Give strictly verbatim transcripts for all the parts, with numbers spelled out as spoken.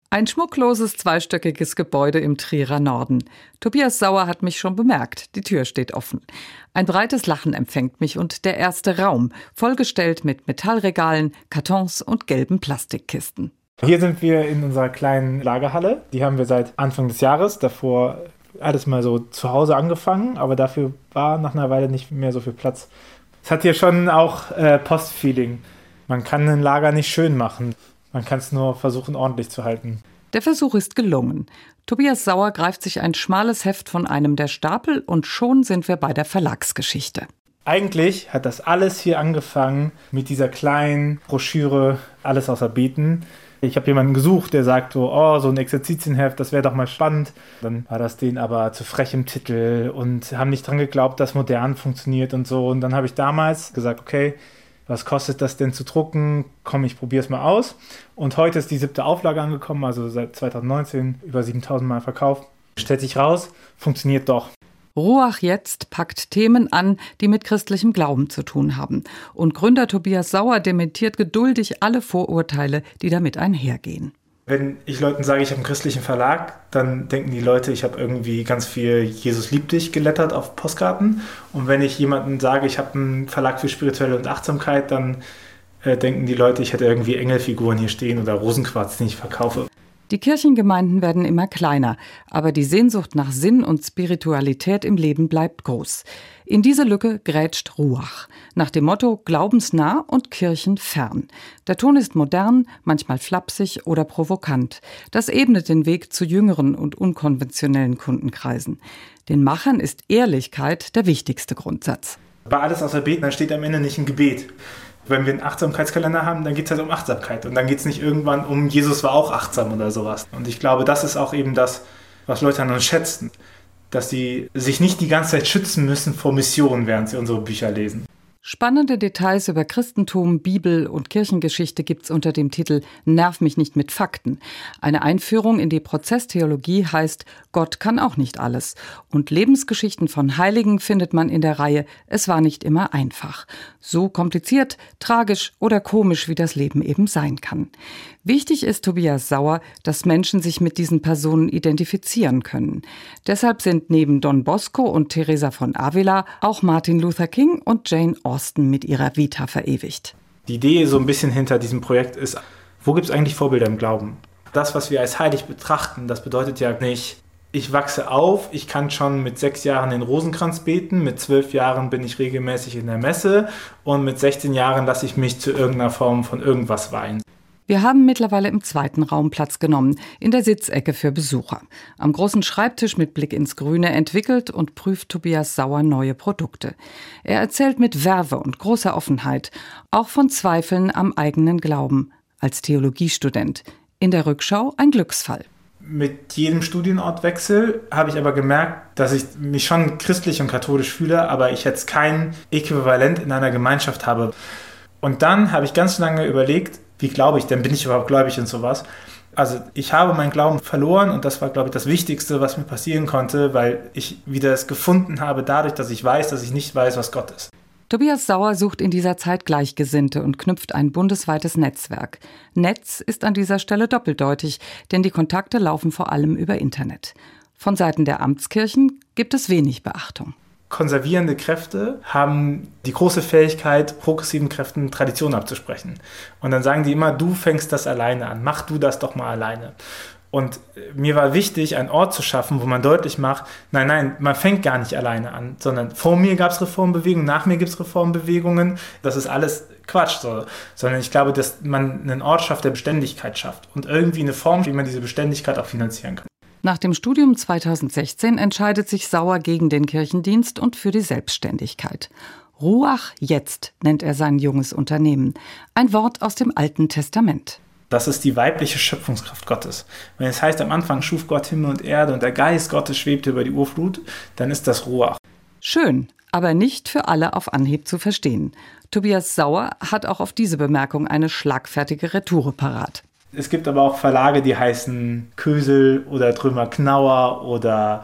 Ein schmuckloses, zweistöckiges Gebäude im Trierer Norden. Tobias Sauer hat mich schon bemerkt. Die Tür steht offen. Ein breites Lachen empfängt mich und der erste Raum, vollgestellt mit Metallregalen, Kartons und gelben Plastikkisten. Hier sind wir in unserer kleinen Lagerhalle. Die haben wir seit Anfang des Jahres. Davor alles mal so zu Hause angefangen, aber dafür war nach einer Weile nicht mehr so viel Platz. Es hat hier schon auch äh, Postfeeling. Man kann ein Lager nicht schön machen. Man kann es nur versuchen, ordentlich zu halten. Der Versuch ist gelungen. Tobias Sauer greift sich ein schmales Heft von einem der Stapel und schon sind wir bei der Verlagsgeschichte. Eigentlich hat das alles hier angefangen mit dieser kleinen Broschüre Alles außer Beten. Ich habe jemanden gesucht, der sagt so, oh, so ein Exerzitienheft, das wäre doch mal spannend. Dann war das denen aber zu frech im Titel und haben nicht dran geglaubt, dass modern funktioniert und so. Und dann habe ich damals gesagt, okay, was kostet das denn zu drucken? Komm, ich probiere es mal aus. Und heute ist die siebte Auflage angekommen, also seit zwanzig neunzehn über siebentausend Mal verkauft. Stellt sich raus, funktioniert doch. Ruach jetzt packt Themen an, die mit christlichem Glauben zu tun haben. Und Gründer Tobias Sauer dementiert geduldig alle Vorurteile, die damit einhergehen. Wenn ich Leuten sage, ich habe einen christlichen Verlag, dann denken die Leute, ich habe irgendwie ganz viel Jesus liebt dich gelettert auf Postkarten. Und wenn ich jemandem sage, ich habe einen Verlag für Spirituelle und Achtsamkeit, dann äh, denken die Leute, ich hätte irgendwie Engelfiguren hier stehen oder Rosenquarz, den ich verkaufe. Die Kirchengemeinden werden immer kleiner, aber die Sehnsucht nach Sinn und Spiritualität im Leben bleibt groß. In diese Lücke grätscht Ruach. Nach dem Motto glaubensnah und kirchenfern. Der Ton ist modern, manchmal flapsig oder provokant. Das ebnet den Weg zu jüngeren und unkonventionellen Kundenkreisen. Den Machern ist Ehrlichkeit der wichtigste Grundsatz. Bei Alles außer Beten, dann steht am Ende nicht ein Gebet. Wenn wir einen Achtsamkeitskalender haben, dann geht es halt um Achtsamkeit. Und dann geht es nicht irgendwann um, Jesus war auch achtsam oder sowas. Und ich glaube, das ist auch eben das, was Leute an uns schätzen. Dass sie sich nicht die ganze Zeit schützen müssen vor Missionen, während sie unsere Bücher lesen. Spannende Details über Christentum, Bibel und Kirchengeschichte gibt's unter dem Titel Nerv mich nicht mit Fakten. Eine Einführung in die Prozesstheologie heißt Gott kann auch nicht alles. Und Lebensgeschichten von Heiligen findet man in der Reihe Es war nicht immer einfach. So kompliziert, tragisch oder komisch, wie das Leben eben sein kann. Wichtig ist Tobias Sauer, dass Menschen sich mit diesen Personen identifizieren können. Deshalb sind neben Don Bosco und Teresa von Avila auch Martin Luther King und Jane Austen mit ihrer Vita verewigt. Die Idee so ein bisschen hinter diesem Projekt ist, wo gibt es eigentlich Vorbilder im Glauben? Das, was wir als heilig betrachten, das bedeutet ja nicht, ich wachse auf, ich kann schon mit sechs Jahren den Rosenkranz beten, mit zwölf Jahren bin ich regelmäßig in der Messe und mit sechzehn Jahren lasse ich mich zu irgendeiner Form von irgendwas weihen. Wir haben mittlerweile im zweiten Raum Platz genommen, in der Sitzecke für Besucher. Am großen Schreibtisch mit Blick ins Grüne entwickelt und prüft Tobias Sauer neue Produkte. Er erzählt mit Verve und großer Offenheit, auch von Zweifeln am eigenen Glauben, als Theologiestudent. In der Rückschau ein Glücksfall. Mit jedem Studienortwechsel habe ich aber gemerkt, dass ich mich schon christlich und katholisch fühle, aber ich jetzt kein Äquivalent in einer Gemeinschaft habe. Und dann habe ich ganz lange überlegt, wie glaube ich denn, bin ich überhaupt gläubig und sowas? Also ich habe meinen Glauben verloren und das war, glaube ich, das Wichtigste, was mir passieren konnte, weil ich wieder es gefunden habe dadurch, dass ich weiß, dass ich nicht weiß, was Gott ist. Tobias Sauer sucht in dieser Zeit Gleichgesinnte und knüpft ein bundesweites Netzwerk. Netz ist an dieser Stelle doppeldeutig, denn die Kontakte laufen vor allem über Internet. Von Seiten der Amtskirchen gibt es wenig Beachtung. Konservierende Kräfte haben die große Fähigkeit, progressiven Kräften Tradition abzusprechen. Und dann sagen die immer, du fängst das alleine an, mach du das doch mal alleine. Und mir war wichtig, einen Ort zu schaffen, wo man deutlich macht, nein, nein, man fängt gar nicht alleine an, sondern vor mir gab es Reformbewegungen, nach mir gibt es Reformbewegungen, das ist alles Quatsch. So. Sondern ich glaube, dass man einen Ort schafft, der Beständigkeit schafft und irgendwie eine Form, wie man diese Beständigkeit auch finanzieren kann. Nach dem Studium zweitausendsechzehn entscheidet sich Sauer gegen den Kirchendienst und für die Selbstständigkeit. Ruach jetzt nennt er sein junges Unternehmen. Ein Wort aus dem Alten Testament. Das ist die weibliche Schöpfungskraft Gottes. Wenn es heißt, am Anfang schuf Gott Himmel und Erde und der Geist Gottes schwebte über die Urflut, dann ist das Ruach. Schön, aber nicht für alle auf Anhieb zu verstehen. Tobias Sauer hat auch auf diese Bemerkung eine schlagfertige Retoure parat. Es gibt aber auch Verlage, die heißen Kösel oder Trömer Knauer oder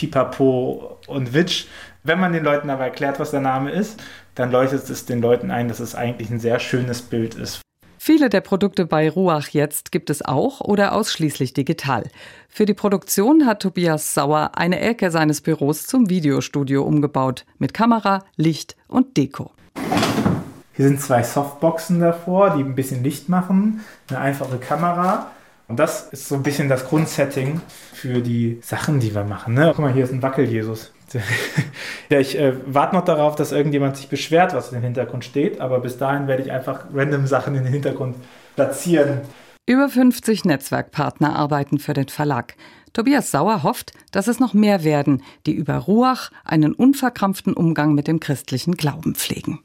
Pipapo und Witsch. Wenn man den Leuten aber erklärt, was der Name ist, dann leuchtet es den Leuten ein, dass es eigentlich ein sehr schönes Bild ist. Viele der Produkte bei Ruach jetzt gibt es auch oder ausschließlich digital. Für die Produktion hat Tobias Sauer eine Ecke seines Büros zum Videostudio umgebaut. Mit Kamera, Licht und Deko. Hier sind zwei Softboxen davor, die ein bisschen Licht machen. Eine einfache Kamera. Und das ist so ein bisschen das Grundsetting für die Sachen, die wir machen. Ne? Guck mal, hier ist ein Wackel-Jesus. Ja, ich äh, warte noch darauf, dass irgendjemand sich beschwert, was im Hintergrund steht. Aber bis dahin werde ich einfach random Sachen in den Hintergrund platzieren. Über fünfzig Netzwerkpartner arbeiten für den Verlag. Tobias Sauer hofft, dass es noch mehr werden, die über Ruach einen unverkrampften Umgang mit dem christlichen Glauben pflegen.